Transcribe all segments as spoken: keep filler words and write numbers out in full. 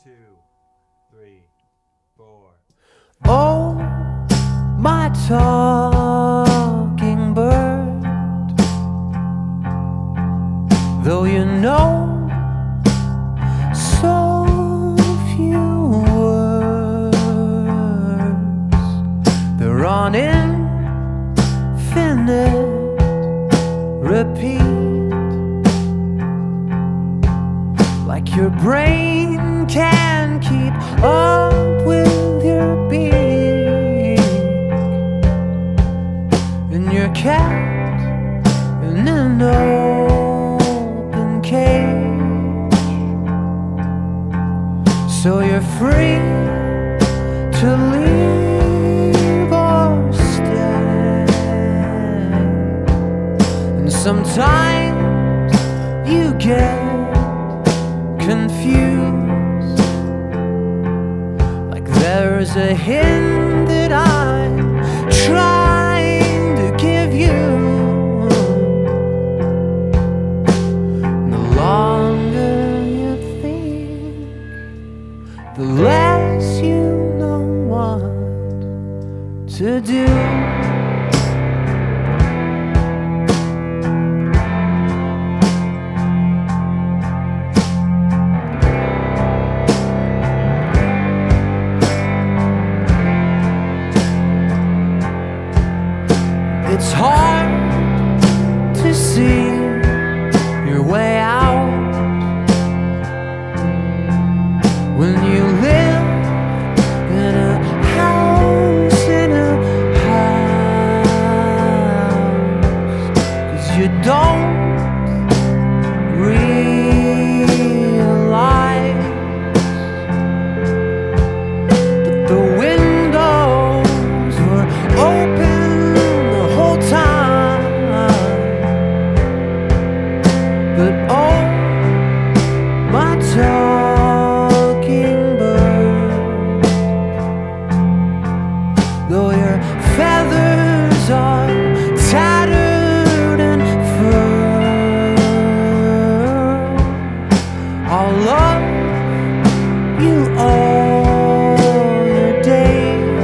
two, three, four. Oh, my talking bird, though you know so few words, they're on infinite repeat, like your brain can keep up with your beat, and your cat in an open cage, so you're free to leave or stay. And sometimes you get confused, like there's a hint that I'm trying to give you. The longer you think, the less you know what to do. It's hard to see your way out when you live in a house, in a house, 'cause you don't realize that the windows were open time. But oh, my talking bird, though your feathers are tattered and furred, I'll love you all your days,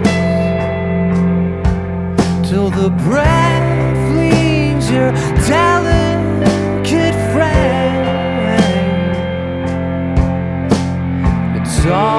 till the breath leaves your delicate frame. It's all